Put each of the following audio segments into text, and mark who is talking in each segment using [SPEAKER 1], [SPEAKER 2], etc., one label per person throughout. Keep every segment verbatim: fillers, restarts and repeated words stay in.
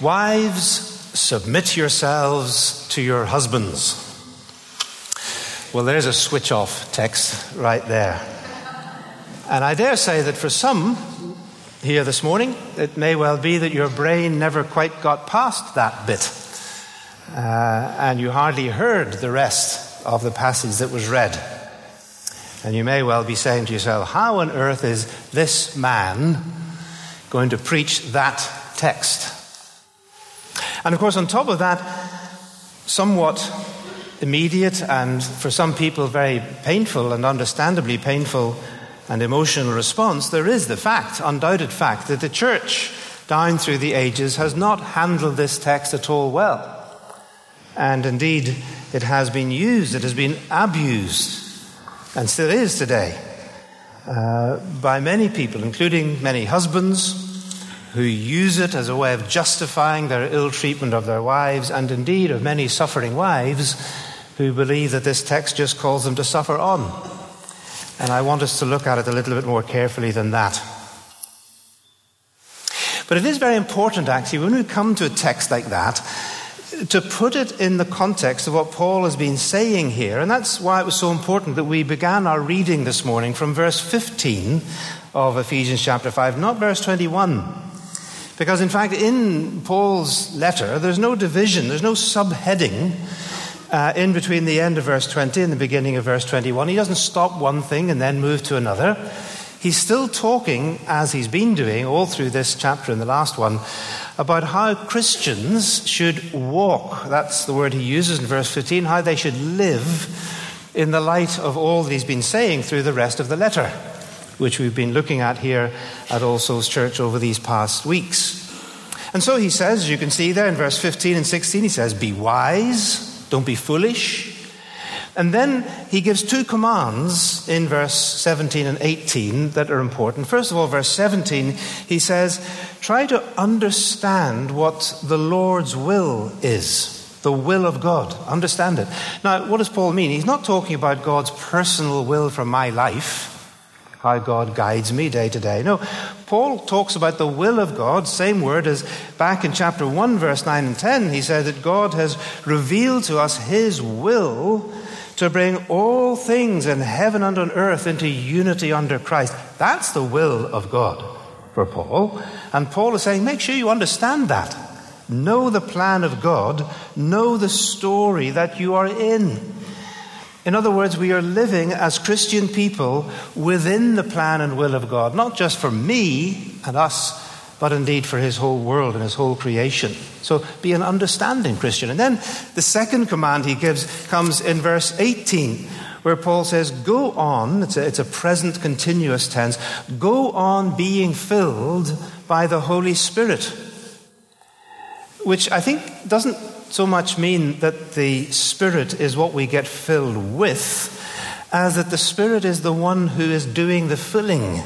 [SPEAKER 1] Wives, submit yourselves to your husbands. Well, there's a switch-off text right there. And I dare say that for some here this morning, it may well be that your brain never quite got past that bit. Uh, and you hardly heard the rest of the passage that was read. And you may well be saying to yourself, how on earth is this man going to preach that text? And of course, on top of that, somewhat immediate and for some people very painful and understandably painful and emotional response, there is the fact, undoubted fact, that the church down through the ages has not handled this text at all well. And indeed, it has been used, it has been abused, and still is today, uh, by many people, including many husbands, who use it as a way of justifying their ill treatment of their wives, and indeed of many suffering wives who believe that this text just calls them to suffer on. And I want us to look at it a little bit more carefully than that. But it is very important, actually, when we come to a text like that, to put it in the context of what Paul has been saying here. And that's why it was so important that we began our reading this morning from verse fifteen of Ephesians chapter five, not verse twenty-one. Because in fact, in Paul's letter, there's no division, there's no subheading uh, in between the end of verse twenty and the beginning of verse twenty-one. He doesn't stop one thing and then move to another. He's still talking, as he's been doing all through this chapter and the last one, about how Christians should walk. That's the word he uses in verse fifteen, how they should live in the light of all that he's been saying through the rest of the letter, which we've been looking at here at All Souls Church over these past weeks. And so he says, as you can see there in verse fifteen and sixteen, he says, be wise, don't be foolish. And then he gives two commands in verse seventeen and eighteen that are important. First of all, verse seventeen, he says, try to understand what the Lord's will is, the will of God. Understand it. Now, what does Paul mean? He's not talking about God's personal will for my life, how God guides me day to day. No, Paul talks about the will of God, same word as back in chapter one, verse nine and ten. He said that God has revealed to us his will to bring all things in heaven and on earth into unity under Christ. That's the will of God for Paul. And Paul is saying, make sure you understand that. Know the plan of God. Know the story that you are in. In other words, we are living as Christian people within the plan and will of God, not just for me and us, but indeed for his whole world and his whole creation. So be an understanding Christian. And then the second command he gives comes in verse eighteen, where Paul says, go on, it's a, it's a present continuous tense, go on being filled by the Holy Spirit. Which I think doesn't so much mean that the Spirit is what we get filled with, as that the Spirit is the one who is doing the filling.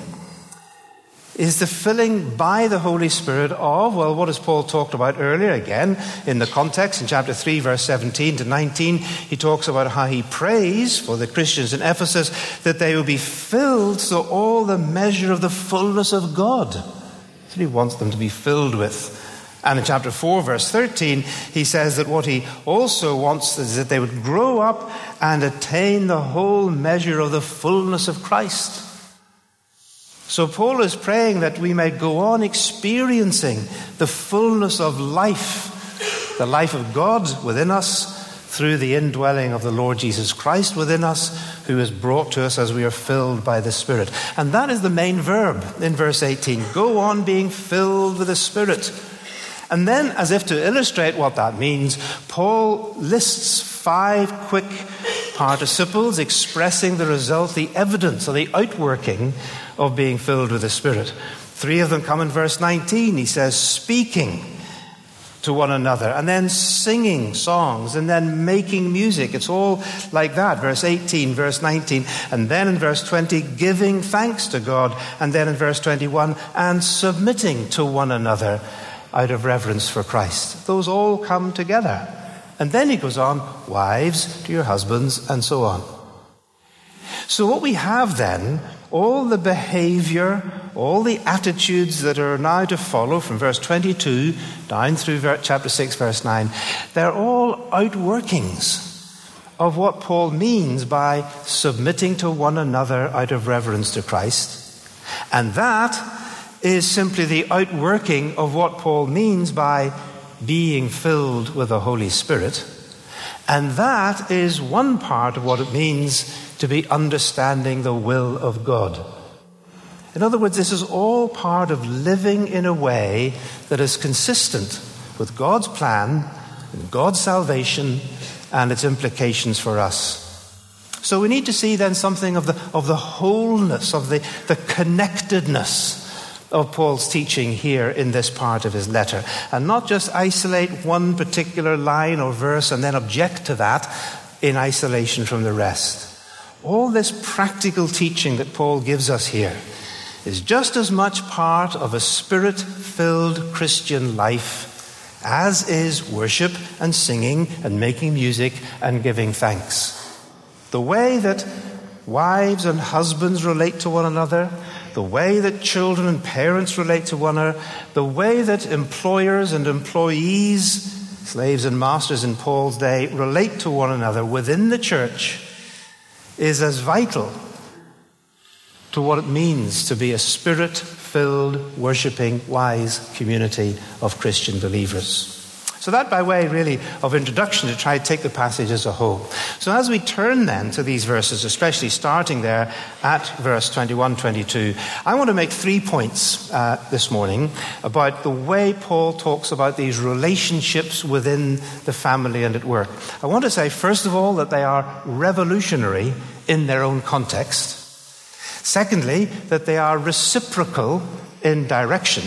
[SPEAKER 1] Is the filling by the Holy Spirit of, well, what has Paul talked about earlier? Again, in the context, in chapter three, verse seventeen to nineteen, he talks about how he prays for the Christians in Ephesus that they will be filled to all the measure of the fullness of God. That's what he wants them to be filled with. And in chapter four, verse thirteen, he says that what he also wants is that they would grow up and attain the whole measure of the fullness of Christ. So Paul is praying that we may go on experiencing the fullness of life, the life of God within us through the indwelling of the Lord Jesus Christ within us, who is brought to us as we are filled by the Spirit. And that is the main verb in verse eighteen. Go on being filled with the Spirit. And then, as if to illustrate what that means, Paul lists five quick participles expressing the result, the evidence, or the outworking of being filled with the Spirit. Three of them come in verse nineteen. He says, speaking to one another, and then singing songs, and then making music. It's all like that. Verse eighteen, verse nineteen, and then in verse twenty, giving thanks to God, and then in verse twenty-one, and submitting to one another out of reverence for Christ. Those all come together. And then he goes on, wives to your husbands, and so on. So what we have then all the behavior, all the attitudes that are now to follow from verse twenty-two down through chapter six, verse nine, they're all outworkings of what Paul means by submitting to one another out of reverence to Christ. And that is simply the outworking of what Paul means by being filled with the Holy Spirit. And that is one part of what it means to be understanding the will of God. In other words, this is all part of living in a way that is consistent with God's plan and God's salvation and its implications for us. So we need to see then something of the, of the wholeness, of the, the connectedness of Paul's teaching here in this part of his letter, and not just isolate one particular line or verse and then object to that in isolation from the rest. All this practical teaching that Paul gives us here is just as much part of a spirit-filled Christian life as is worship and singing and making music and giving thanks. The way that wives and husbands relate to one another, the way that children and parents relate to one another, the way that employers and employees, slaves and masters in Paul's day, relate to one another within the church is as vital to what it means to be a spirit-filled, worshipping, wise community of Christian believers. So that by way, really, of introduction to try to take the passage as a whole. So as we turn then to these verses, especially starting there at verse twenty-one, twenty-two, I want to make three points uh, this morning about the way Paul talks about these relationships within the family and at work. I want to say, first of all, that they are revolutionary in their own context. Secondly, that they are reciprocal in direction.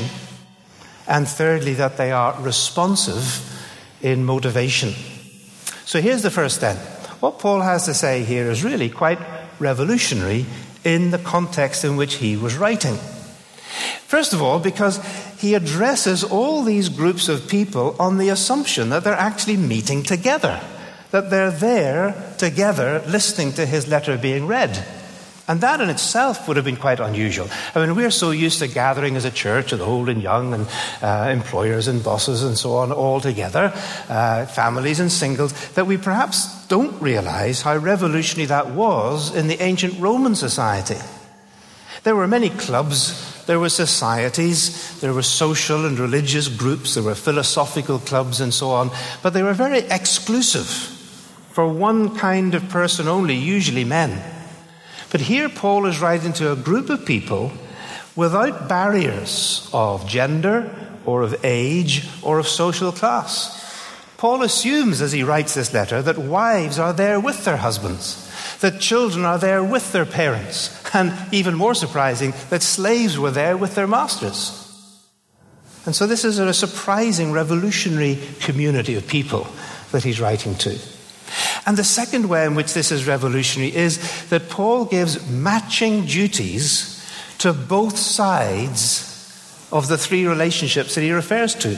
[SPEAKER 1] And thirdly, that they are responsive in motivation. So here's the first then. What Paul has to say here is really quite revolutionary in the context in which he was writing. First of all, because he addresses all these groups of people on the assumption that they're actually meeting together, that they're there together listening to his letter being read. And that in itself would have been quite unusual. I mean, we're so used to gathering as a church, with old and young, and uh, employers and bosses and so on, all together, uh, families and singles, that we perhaps don't realize how revolutionary that was in the ancient Roman society. There were many clubs, there were societies, there were social and religious groups, there were philosophical clubs and so on, but they were very exclusive for one kind of person only, usually men. But here Paul is writing to a group of people without barriers of gender or of age or of social class. Paul assumes as he writes this letter that wives are there with their husbands, that children are there with their parents, and even more surprising, that slaves were there with their masters. And so this is a surprising, revolutionary community of people that he's writing to. And the second way in which this is revolutionary is that Paul gives matching duties to both sides of the three relationships that he refers to.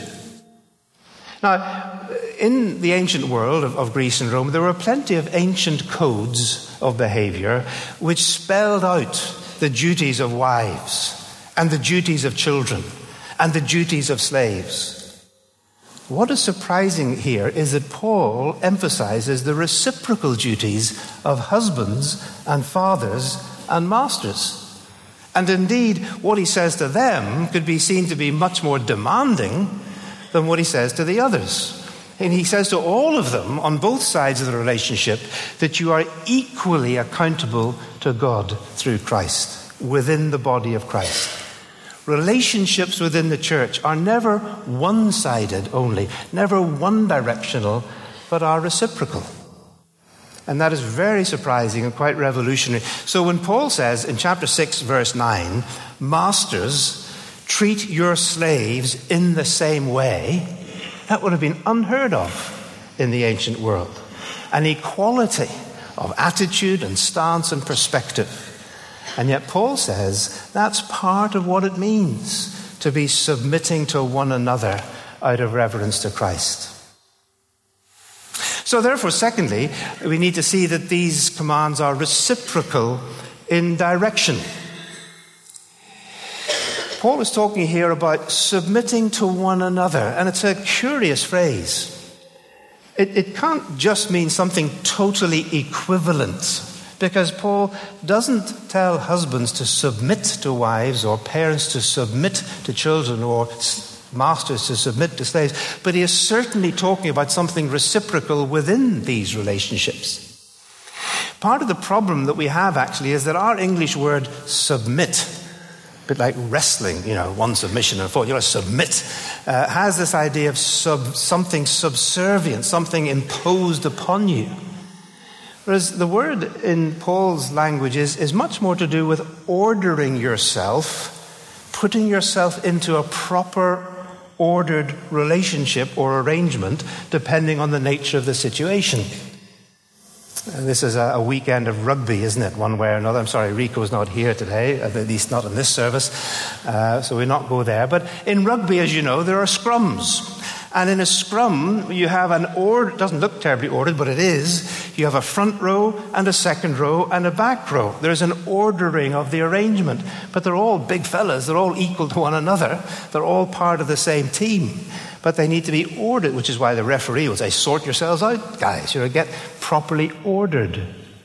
[SPEAKER 1] Now, in the ancient world of, of Greece and Rome, there were plenty of ancient codes of behavior which spelled out the duties of wives and the duties of children and the duties of slaves. What is surprising here is that Paul emphasizes the reciprocal duties of husbands and fathers and masters. And indeed, what he says to them could be seen to be much more demanding than what he says to the others. And he says to all of them, on both sides of the relationship, that you are equally accountable to God through Christ, within the body of Christ. Relationships within the church are never one-sided only, never one-directional, but are reciprocal. And that is very surprising and quite revolutionary. So when Paul says in chapter six, verse nine, masters, treat your slaves in the same way, that would have been unheard of in the ancient world. An equality of attitude and stance and perspective. And yet Paul says that's part of what it means to be submitting to one another out of reverence to Christ. So therefore, secondly, we need to see that these commands are reciprocal in direction. Paul is talking here about submitting to one another, and it's a curious phrase. It, it can't just mean something totally equivalent, because Paul doesn't tell husbands to submit to wives or parents to submit to children or masters to submit to slaves, but he is certainly talking about something reciprocal within these relationships. Part of the problem that we have actually is that our English word submit, a bit like wrestling, you know, one submission and four, you know, submit, uh, has this idea of sub, something subservient, something imposed upon you. Whereas the word in Paul's language is, is much more to do with ordering yourself, putting yourself into a proper, ordered relationship or arrangement, depending on the nature of the situation. And this is a, a weekend of rugby, isn't it, one way or another? I'm sorry, Rico's not here today, at least not in this service, uh, so we'll not go there. But in rugby, as you know, there are scrums. And in a scrum, you have an order, it doesn't look terribly ordered, but it is. You have a front row and a second row and a back row. There's an ordering of the arrangement. But they're all big fellas. They're all equal to one another. They're all part of the same team. But they need to be ordered, which is why the referee will say, sort yourselves out, guys. You know, get properly ordered.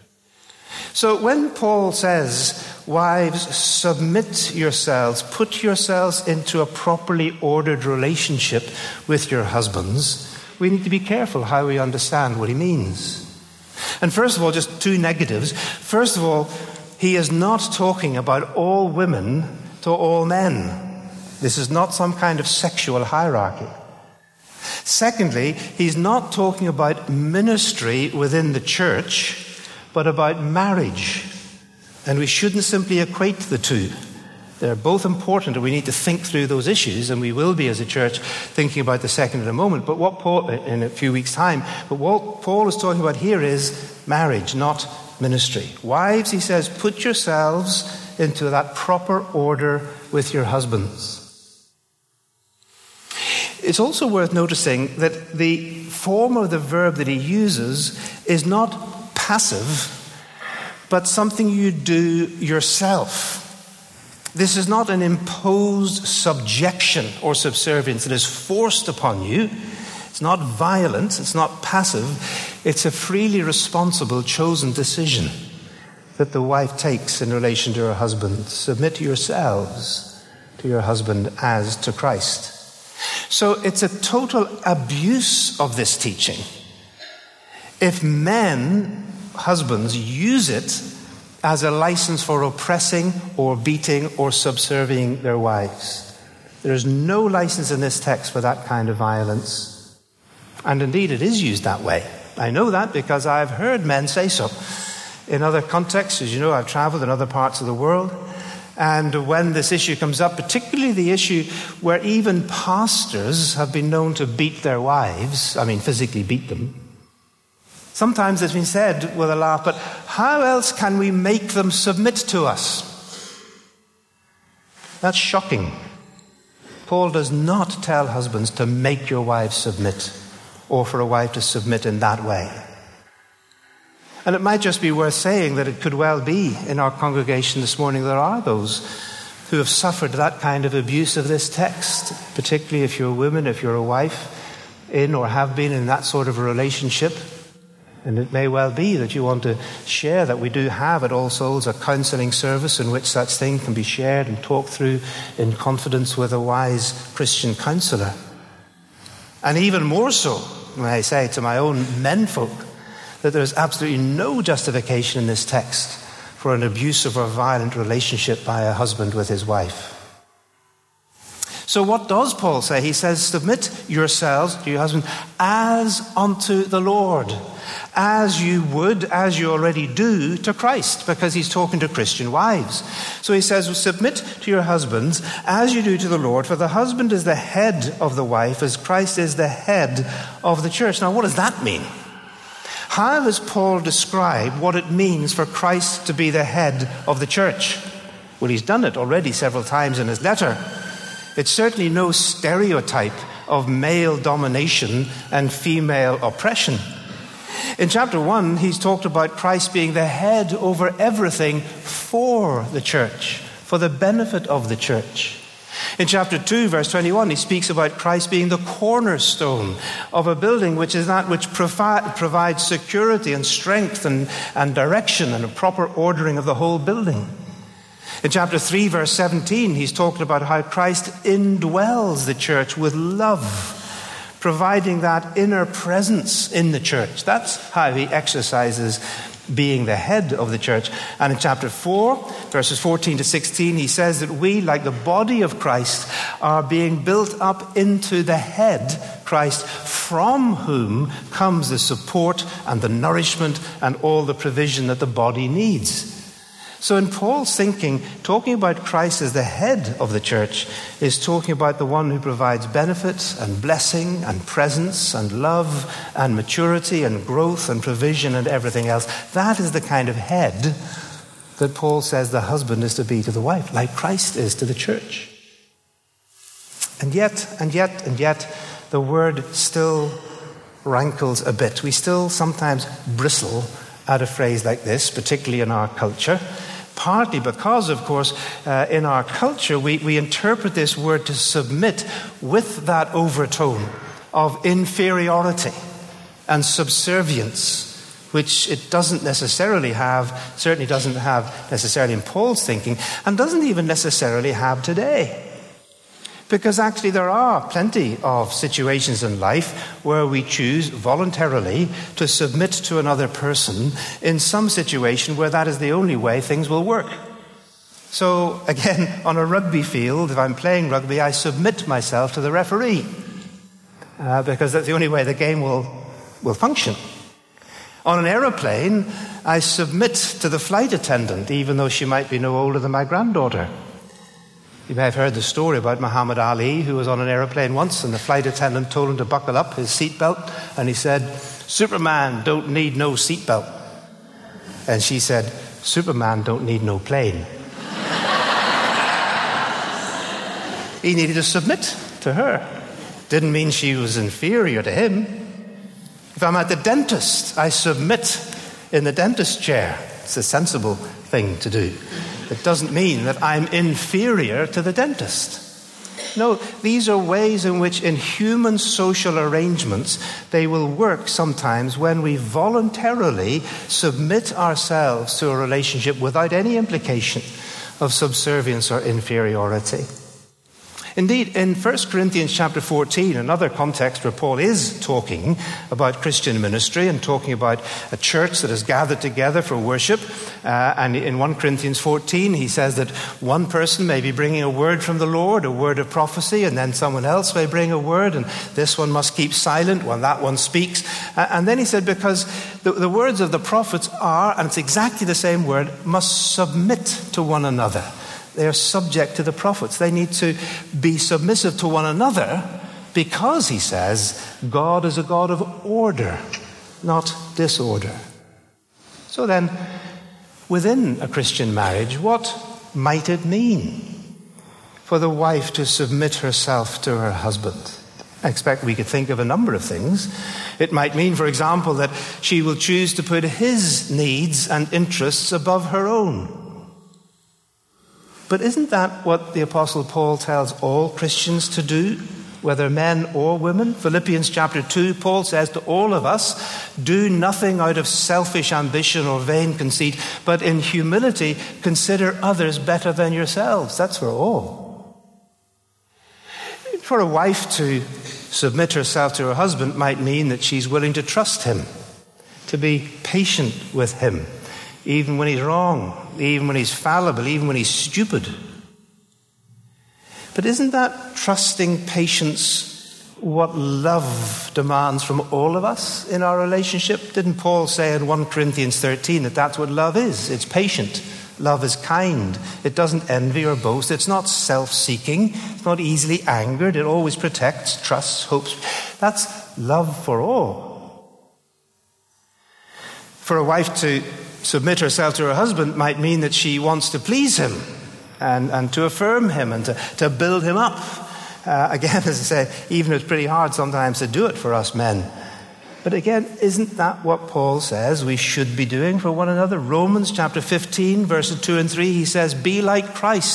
[SPEAKER 1] So when Paul says, wives, submit yourselves, put yourselves into a properly ordered relationship with your husbands, we need to be careful how we understand what he means. And first of all, just two negatives. First of all, he is not talking about all women to all men. This is not some kind of sexual hierarchy. Secondly, he's not talking about ministry within the church, but about marriage. And we shouldn't simply equate the two. They're both important, and we need to think through those issues, and we will be as a church thinking about the second in a moment, but what Paul, in a few weeks' time, but what Paul is talking about here is marriage, not ministry. Wives, he says, put yourselves into that proper order with your husbands. It's also worth noticing that the form of the verb that he uses is not passive, but something you do yourself. This is not an imposed subjection or subservience that is forced upon you. It's not violent, it's not passive. It's a freely responsible, chosen decision that the wife takes in relation to her husband. Submit yourselves to your husband as to Christ. So it's a total abuse of this teaching if men, husbands, use it as a license for oppressing or beating or subserving their wives. There is no license in this text for that kind of violence. And indeed, it is used that way. I know that because I've heard men say so. In other contexts, as you know, I've traveled in other parts of the world. And when this issue comes up, particularly the issue where even pastors have been known to beat their wives, I mean physically beat them, sometimes it's been said with a laugh, but how else can we make them submit to us? That's shocking. Paul does not tell husbands to make your wives submit, or for a wife to submit in that way. And it might just be worth saying that it could well be in our congregation this morning there are those who have suffered that kind of abuse of this text, particularly if you're a woman, if you're a wife, in or have been in that sort of a relationship. And it may well be that you want to share that we do have at All Souls a counselling service in which such thing can be shared and talked through in confidence with a wise Christian counsellor. And even more so, may I say to my own menfolk, that there is absolutely no justification in this text for an abusive or violent relationship by a husband with his wife. So what does Paul say? He says, submit yourselves to your husband as unto the Lord, as you would, as you already do, to Christ, because he's talking to Christian wives. So he says, well, submit to your husbands as you do to the Lord, for the husband is the head of the wife, as Christ is the head of the church. Now, what does that mean? How does Paul describe what it means for Christ to be the head of the church? Well, he's done it already several times in his letter. It's certainly no stereotype of male domination and female oppression. In chapter one, he's talked about Christ being the head over everything for the church, for the benefit of the church. In chapter two, verse twenty-one, he speaks about Christ being the cornerstone of a building, which is that which provi- provides security and strength and, and direction and a proper ordering of the whole building. In chapter three, verse seventeen, he's talking about how Christ indwells the church with love, providing that inner presence in the church. That's how he exercises being the head of the church. And in chapter four, verses fourteen to sixteen, he says that we, like the body of Christ, are being built up into the head, Christ, from whom comes the support and the nourishment and all the provision that the body needs. So in Paul's thinking, talking about Christ as the head of the church is talking about the one who provides benefit and blessing and presence and love and maturity and growth and provision and everything else. That is the kind of head that Paul says the husband is to be to the wife, like Christ is to the church. And yet, and yet, and yet, the word still rankles a bit. We still sometimes bristle at a phrase like this, particularly in our culture. Partly because, of course, uh, in our culture, we, we interpret this word to submit with that overtone of inferiority and subservience, which it doesn't necessarily have, certainly doesn't have necessarily in Paul's thinking, and doesn't even necessarily have today. Because actually there are plenty of situations in life where we choose voluntarily to submit to another person in some situation where that is the only way things will work. So again, on a rugby field, if I'm playing rugby, I submit myself to the referee uh, because that's the only way the game will, will function. On an aeroplane, I submit to the flight attendant, even though she might be no older than my granddaughter. You may have heard the story about Muhammad Ali, who was on an aeroplane once, and the flight attendant told him to buckle up his seatbelt, and he said, "Superman don't need no seatbelt." And she said, "Superman don't need no plane." He needed to submit to her. Didn't mean she was inferior to him. If I'm at the dentist, I submit in the dentist chair. It's a sensible thing to do. It doesn't mean that I'm inferior to the dentist. No, these are ways in which in human social arrangements they will work sometimes when we voluntarily submit ourselves to a relationship without any implication of subservience or inferiority. Indeed, in First Corinthians chapter fourteen, another context where Paul is talking about Christian ministry and talking about a church that is gathered together for worship, uh, and in First Corinthians fourteen, he says that one person may be bringing a word from the Lord, a word of prophecy, and then someone else may bring a word, and this one must keep silent when that one speaks. Uh, and then he said, because the, the words of the prophets are, and it's exactly the same word, must submit to one another. They are subject to the prophets. They need to be submissive to one another because, he says, God is a God of order, not disorder. So then, within a Christian marriage, what might it mean for the wife to submit herself to her husband? I expect we could think of a number of things. It might mean, for example, that she will choose to put his needs and interests above her own. But isn't that what the Apostle Paul tells all Christians to do, whether men or women? Philippians chapter two, Paul says to all of us, do nothing out of selfish ambition or vain conceit, but in humility consider others better than yourselves. That's for all. For a wife to submit herself to her husband might mean that she's willing to trust him, to be patient with him, even when he's wrong, even when he's fallible, even when he's stupid. But isn't that trusting patience what love demands from all of us in our relationship? Didn't Paul say in First Corinthians thirteen that that's what love is? It's patient. Love is kind. It doesn't envy or boast. It's not self-seeking. It's not easily angered. It always protects, trusts, hopes. That's love for all. For a wife to submit herself to her husband might mean that she wants to please him and, and to affirm him and to, to build him up. Uh, again, as I say, even it's pretty hard sometimes to do it for us men. But again, isn't that what Paul says we should be doing for one another? Romans chapter fifteen, verses two and three, he says, be like Christ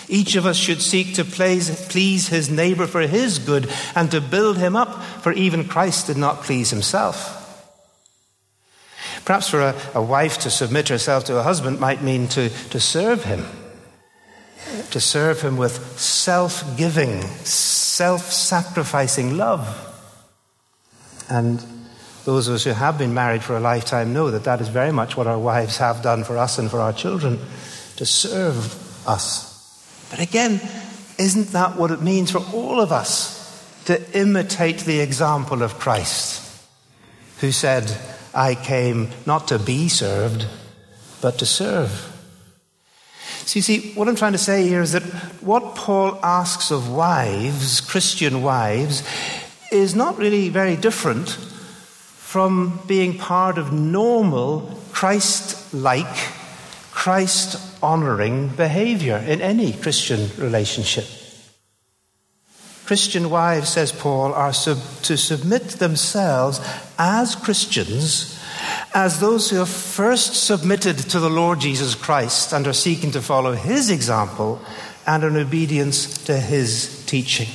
[SPEAKER 1] Each of us should seek to please, please his neighbor for his good and to build him up, for even Christ did not please himself. Perhaps for a, a wife to submit herself to a husband might mean to, to serve him, to serve him with self-giving, self-sacrificing love. And those of us who have been married for a lifetime know that that is very much what our wives have done for us and for our children, to serve us. But again, isn't that what it means for all of us to imitate the example of Christ, who said, I came not to be served, but to serve. So you see, what I'm trying to say here is that what Paul asks of wives, Christian wives, is not really very different from being part of normal, Christ-like, Christ-honoring behavior in any Christian relationship. Christian wives, says Paul, are sub- to submit themselves as Christians, as those who have first submitted to the Lord Jesus Christ and are seeking to follow his example and in obedience to his teaching.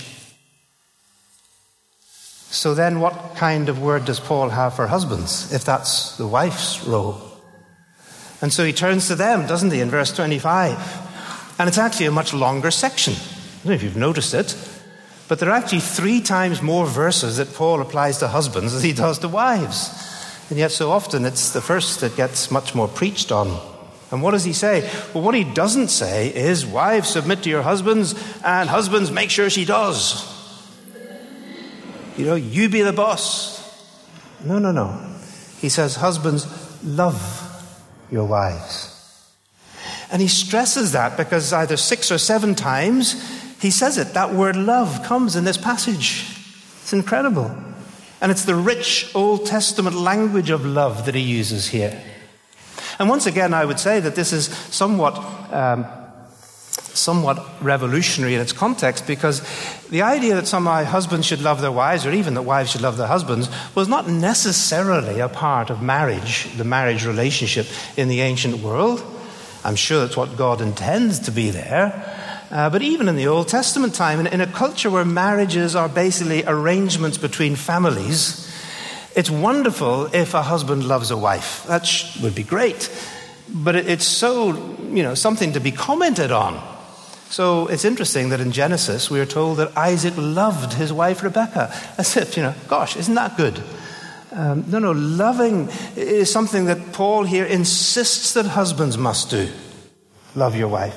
[SPEAKER 1] So then what kind of word does Paul have for husbands, if that's the wife's role? And so he turns to them, doesn't he, in verse twenty-five. And it's actually a much longer section. I don't know if you've noticed it, but there are actually three times more verses that Paul applies to husbands as he does to wives. And yet so often it's the first that gets much more preached on. And what does he say? Well, what he doesn't say is, wives, submit to your husbands, and husbands, make sure she does. You know, you be the boss. No, no, no. He says, husbands, love your wives. And he stresses that because either six or seven times he says it. That word love comes in this passage. It's incredible. And it's the rich Old Testament language of love that he uses here. And once again, I would say that this is somewhat um, somewhat revolutionary in its context, because the idea that somehow husbands should love their wives, or even that wives should love their husbands, was not necessarily a part of marriage, the marriage relationship in the ancient world. I'm sure that's what God intends to be there. Uh, but even in the Old Testament time, in, in a culture where marriages are basically arrangements between families, it's wonderful if a husband loves a wife. That sh- would be great. But it, it's so, you know, something to be commented on. So it's interesting that in Genesis we are told that Isaac loved his wife Rebekah. As if, you know, gosh, isn't that good? Um, no, no, loving is something that Paul here insists that husbands must do. Love your wife.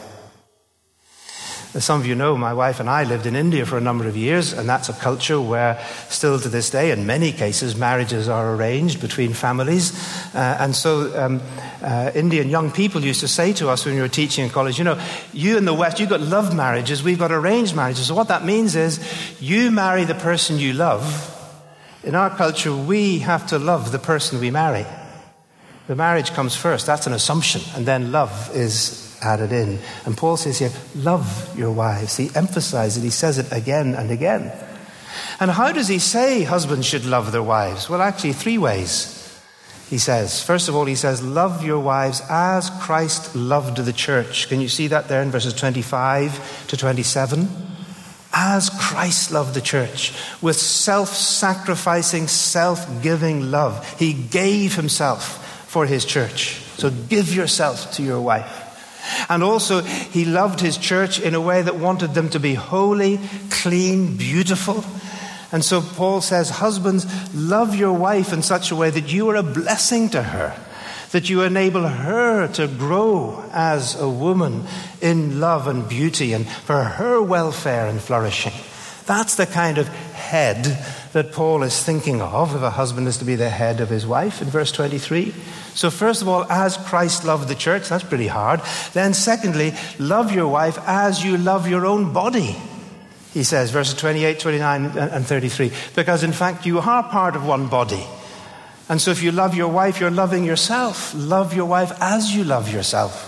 [SPEAKER 1] As some of you know, my wife and I lived in India for a number of years, and that's a culture where still to this day, in many cases, marriages are arranged between families. Uh, and so um, uh, Indian young people used to say to us when we were teaching in college, you know, you in the West, you've got love marriages, we've got arranged marriages. So what that means is you marry the person you love. In our culture, we have to love the person we marry. The marriage comes first. That's an assumption. And then love is added in. And Paul says here, love your wives. He emphasizes it. He says it again and again. And how does he say husbands should love their wives? Well, actually, three ways. He says, first of all, he says, love your wives as Christ loved the church. Can you see that there in verses twenty-five to twenty-seven? As Christ loved the church, with self-sacrificing, self-giving love. He gave himself for his church. So give yourself to your wife. And also, he loved his church in a way that wanted them to be holy, clean, beautiful. And so Paul says, husbands, love your wife in such a way that you are a blessing to her, that you enable her to grow as a woman in love and beauty and for her welfare and flourishing. That's the kind of head that Paul is thinking of if a husband is to be the head of his wife in verse twenty-three. So first of all, as Christ loved the church, that's pretty hard. Then secondly, love your wife as you love your own body. He says, verses twenty-eight, twenty-nine, and thirty-three. Because in fact, you are part of one body. And so if you love your wife, you're loving yourself. Love your wife as you love yourself.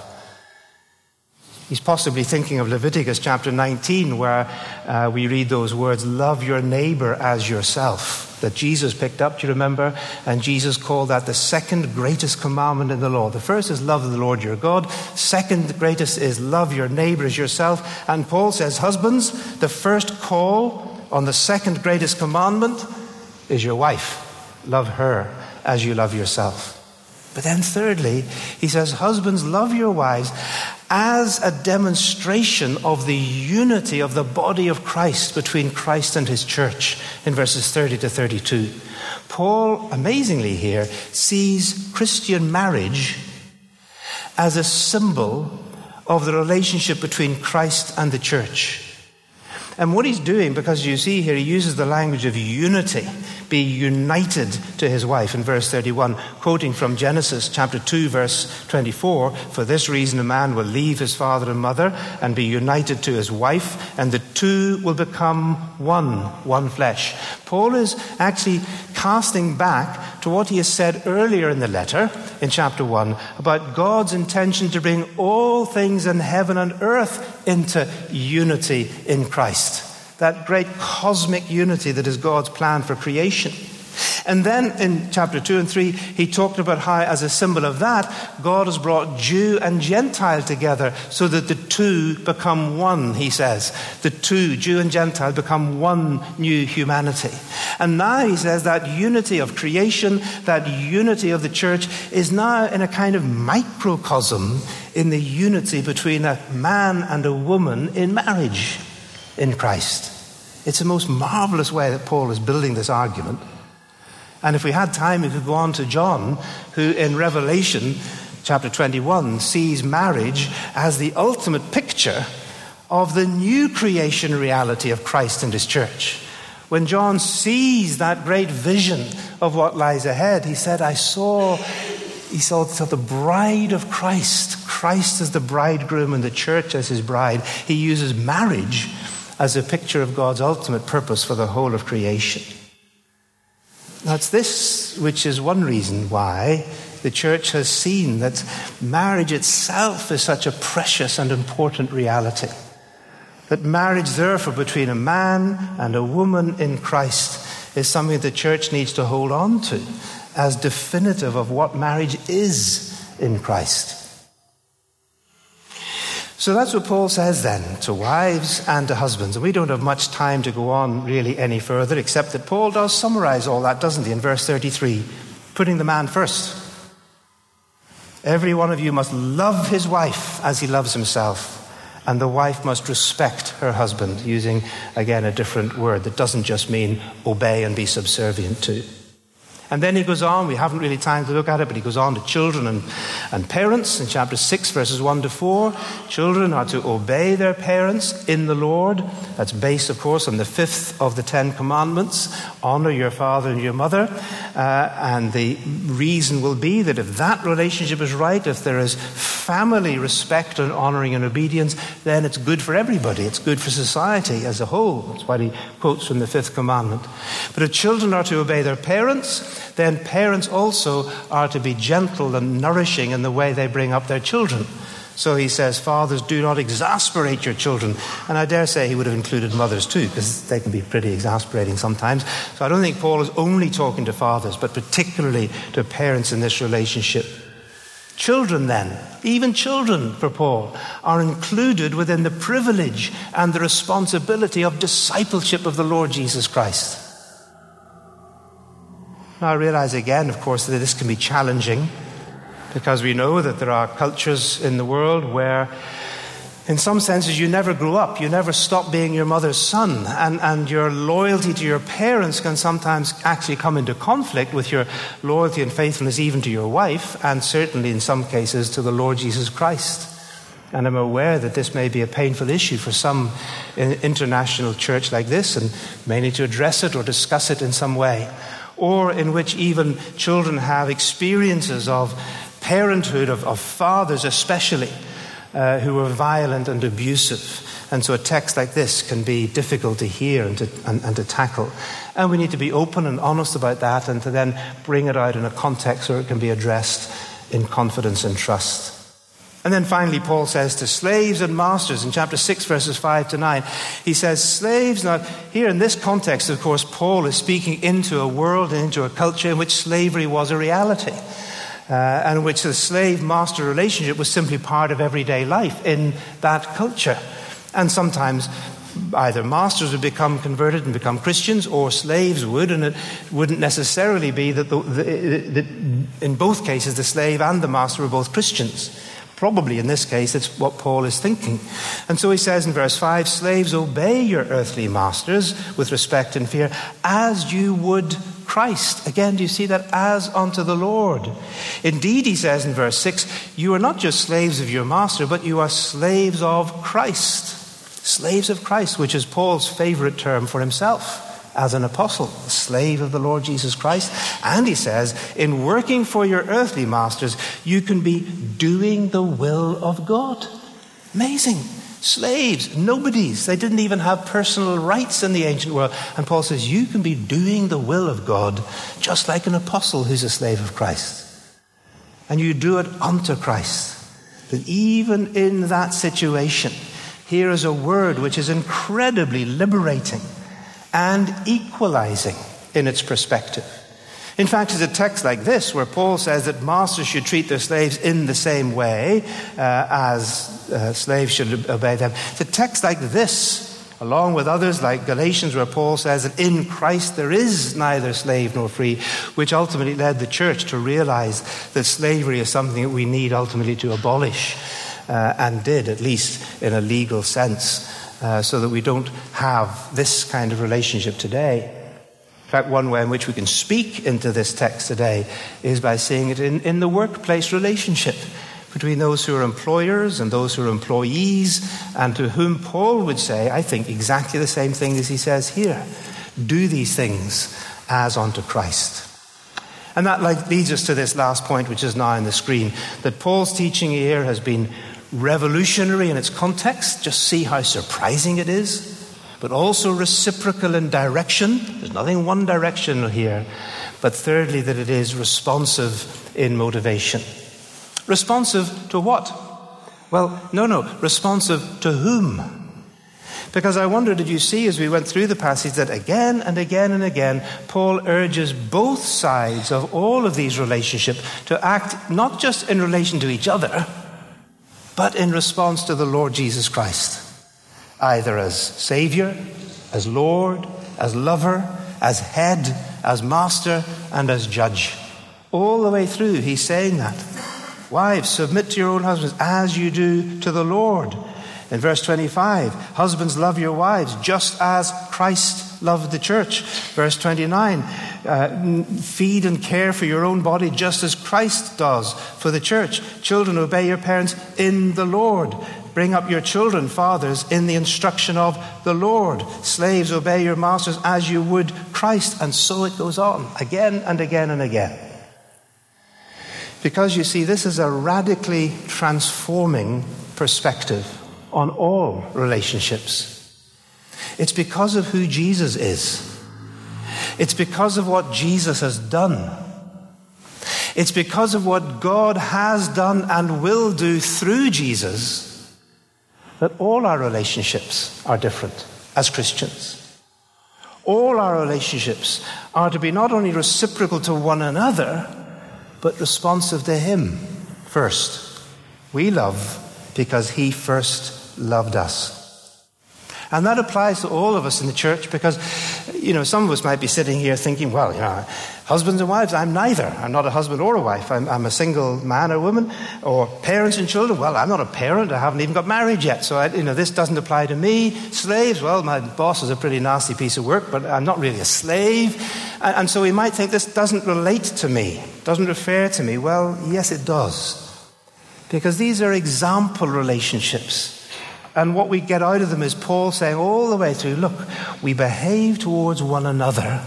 [SPEAKER 1] He's possibly thinking of Leviticus chapter nineteen, where uh, we read those words, love your neighbor as yourself. that Jesus picked up, do you remember? And Jesus called that the second greatest commandment in the law. The first is love the Lord your God. Second greatest is love your neighbor as yourself. And Paul says, husbands, the first call on the second greatest commandment is your wife. Love her as you love yourself. But then thirdly, he says, husbands, love your wives as a demonstration of the unity of the body of Christ between Christ and his church in verses thirty to thirty-two. Paul, amazingly here, sees Christian marriage as a symbol of the relationship between Christ and the church. And what he's doing, because you see here, he uses the language of unity, be united to his wife in verse thirty-one, quoting from Genesis chapter two, verse twenty-four, for this reason a man will leave his father and mother and be united to his wife, and the two will become one, one flesh. Paul is actually casting back to what he has said earlier in the letter, in chapter one, about God's intention to bring all things in heaven and earth into unity in Christ. That great cosmic unity that is God's plan for creation. And then in chapter two and three, he talked about how, as a symbol of that, God has brought Jew and Gentile together so that the two become one, he says. The two, Jew and Gentile, become one new humanity. And now he says that unity of creation, that unity of the church, is now in a kind of microcosm in the unity between a man and a woman in marriage in Christ. It's the most marvelous way that Paul is building this argument. And if we had time, we could go on to John, who in Revelation chapter twenty-one sees marriage as the ultimate picture of the new creation reality of Christ and his church. When John sees that great vision of what lies ahead, he said, I saw, he saw the bride of Christ. Christ as the bridegroom and the church as his bride. He uses marriage as a picture of God's ultimate purpose for the whole of creation. Now, it's this which is one reason why the church has seen that marriage itself is such a precious and important reality. That marriage, therefore, between a man and a woman in Christ is something the church needs to hold on to as definitive of what marriage is in Christ. So that's what Paul says then, to wives and to husbands. And we don't have much time to go on really any further, except that Paul does summarize all that, doesn't he, in verse thirty-three, putting the man first. Every one of you must love his wife as he loves himself, and the wife must respect her husband, using, again, a different word that doesn't just mean obey and be subservient to. And then he goes on, we haven't really time to look at it, but he goes on to children and, and parents in chapter six, verses one to four. Children are to obey their parents in the Lord. That's based, of course, on the fifth of the Ten Commandments. Honor your father and your mother. Uh, and the reason will be that if that relationship is right, if there is family respect and honoring and obedience, then it's good for everybody. It's good for society as a whole. That's why he quotes from the fifth commandment. But if children are to obey their parents, then parents also are to be gentle and nourishing in the way they bring up their children. So he says, fathers, do not exasperate your children. And I dare say he would have included mothers too, because they can be pretty exasperating sometimes. So I don't think Paul is only talking to fathers, but particularly to parents in this relationship. Children then, even children for Paul, are included within the privilege and the responsibility of discipleship of the Lord Jesus Christ. Now I realize again, of course, that this can be challenging, because we know that there are cultures in the world where, in some senses, you never grew up. You never stop being your mother's son. And, and your loyalty to your parents can sometimes actually come into conflict with your loyalty and faithfulness even to your wife, and certainly in some cases to the Lord Jesus Christ. And I'm aware that this may be a painful issue for some international church like this, and may need to address it or discuss it in some way. Or in which even children have experiences of parenthood, of, of fathers especially, uh, who are violent and abusive. And so a text like this can be difficult to hear and to, and, and to tackle. And we need to be open and honest about that, and to then bring it out in a context where it can be addressed in confidence and trust. And then finally, Paul says to slaves and masters in chapter six, verses five to nine, he says, slaves, now here in this context, of course, Paul is speaking into a world and into a culture in which slavery was a reality, uh, and in which the slave-master relationship was simply part of everyday life in that culture. And sometimes either masters would become converted and become Christians, or slaves would, and it wouldn't necessarily be that, the, the, the, in both cases the slave and the master were both Christians. Probably in this case it's what Paul is thinking. And so he says in verse five, slaves, obey your earthly masters with respect and fear, as you would Christ. Again, do you see that? As unto the Lord. Indeed, he says in verse six, you are not just slaves of your master, but you are slaves of Christ. Slaves of Christ, which is Paul's favorite term for himself as an apostle, a slave of the Lord Jesus Christ. And he says, in working for your earthly masters, you can be doing the will of God. Amazing. Slaves, nobodies. They didn't even have personal rights in the ancient world. And Paul says, you can be doing the will of God just like an apostle who's a slave of Christ. And you do it unto Christ. But even in that situation, here is a word which is incredibly liberating and equalizing in its perspective. In fact, it's a text like this where Paul says that masters should treat their slaves in the same way uh, as uh, slaves should obey them. It's a text like this, along with others like Galatians, where Paul says that in Christ there is neither slave nor free, which ultimately led the church to realize that slavery is something that we need ultimately to abolish. Uh, and did, at least in a legal sense, uh, so that we don't have this kind of relationship today. In fact, one way in which we can speak into this text today is by seeing it in, in the workplace relationship between those who are employers and those who are employees, and to whom Paul would say, I think, exactly the same thing as he says here. Do these things as unto Christ. And that like, leads us to this last point, which is now on the screen, that Paul's teaching here has been revolutionary in its context. Just see how surprising it is. But also reciprocal in direction. There's nothing one directional here. But thirdly, that it is responsive in motivation. Responsive to what? Well, no, no. Responsive to whom? Because I wonder, did you see as we went through the passage that again and again and again, Paul urges both sides of all of these relationships to act not just in relation to each other, but in response to the Lord Jesus Christ, either as Savior, as Lord, as lover, as head, as master, and as judge. All the way through, he's saying that. Wives, submit to your own husbands as you do to the Lord. In verse twenty-five, husbands, love your wives just as Christ loved the church. Verse twenty-nine, uh, feed and care for your own body just as Christ does for the church. Children, obey your parents in the Lord. Bring up your children, fathers, in the instruction of the Lord. Slaves, obey your masters as you would Christ. And so it goes on again and again and again. Because you see, this is a radically transforming perspective on all relationships. It's because of who Jesus is. It's because of what Jesus has done. It's because of what God has done and will do through Jesus that all our relationships are different as Christians. All our relationships are to be not only reciprocal to one another, but responsive to Him first. We love because He first loved us. And that applies to all of us in the church because, you know, some of us might be sitting here thinking, well, you know, husbands and wives, I'm neither. I'm not a husband or a wife. I'm, I'm a single man or woman. Or parents and children, well, I'm not a parent. I haven't even got married yet. So, I, you know, this doesn't apply to me. Slaves, well, my boss is a pretty nasty piece of work, but I'm not really a slave. And, and so we might think this doesn't relate to me, doesn't refer to me. Well, yes, it does. Because these are example relationships. And what we get out of them is Paul saying all the way through, look, we behave towards one another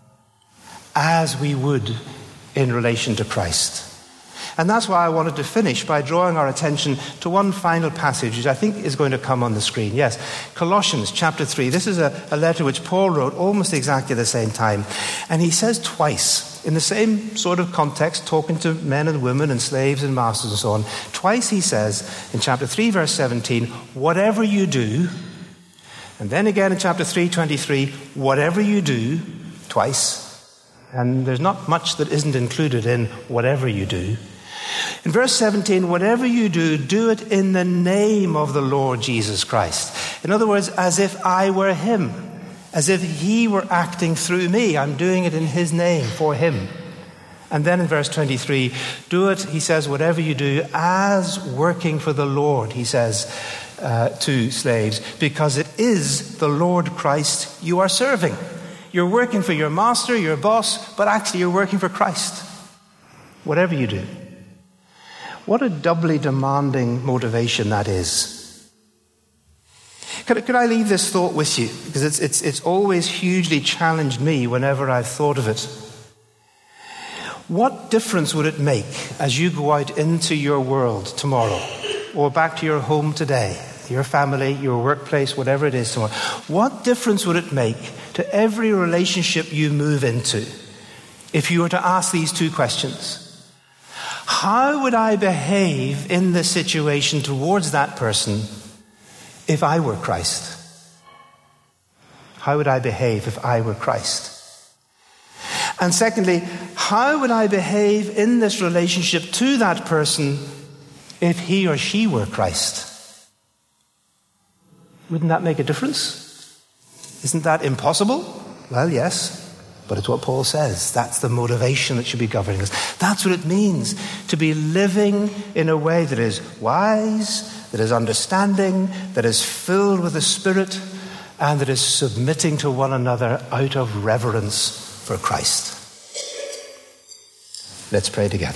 [SPEAKER 1] as we would in relation to Christ. And that's why I wanted to finish by drawing our attention to one final passage, which I think is going to come on the screen. Yes, Colossians chapter three. This is a, a letter which Paul wrote almost exactly at the same time. And he says twice in the same sort of context, talking to men and women and slaves and masters and so on. Twice he says in chapter three, verse seventeen, whatever you do. And then again in chapter three, twenty-three, whatever you do, twice. And there's not much that isn't included in whatever you do. In verse seventeen, whatever you do, do it in the name of the Lord Jesus Christ. In other words, as if I were him, as if he were acting through me. I'm doing it in his name, for him. And then in verse twenty-three, do it, he says, whatever you do, as working for the Lord, he says uh, to slaves, because it is the Lord Christ you are serving. You're working for your master, your boss, but actually you're working for Christ. Whatever you do. What a doubly demanding motivation that is. Could, could I leave this thought with you? Because it's, it's, it's always hugely challenged me whenever I've thought of it. What difference would it make as you go out into your world tomorrow, or back to your home today, your family, your workplace, whatever it is tomorrow? What difference would it make to every relationship you move into if you were to ask these two questions? How would I behave in this situation towards that person if I were Christ? How would I behave if I were Christ? And secondly, how would I behave in this relationship to that person if he or she were Christ? Wouldn't that make a difference? Isn't that impossible? Well, yes. But it's what Paul says. That's the motivation that should be governing us. That's what it means to be living in a way that is wise, that is understanding, that is filled with the Spirit, and that is submitting to one another out of reverence for Christ. Let's pray together.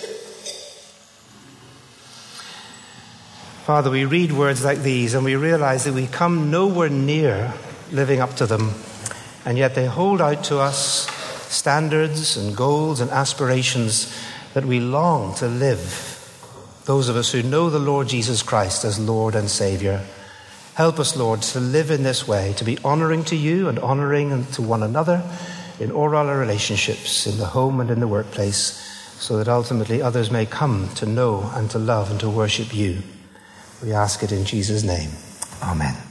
[SPEAKER 1] Father, we read words like these and we realize that we come nowhere near living up to them. And yet they hold out to us standards and goals and aspirations that we long to live. Those of us who know the Lord Jesus Christ as Lord and Savior. Help us, Lord, to live in this way, to be honoring to you and honoring to one another in all our relationships, in the home and in the workplace, so that ultimately others may come to know and to love and to worship you. We ask it in Jesus' name. Amen.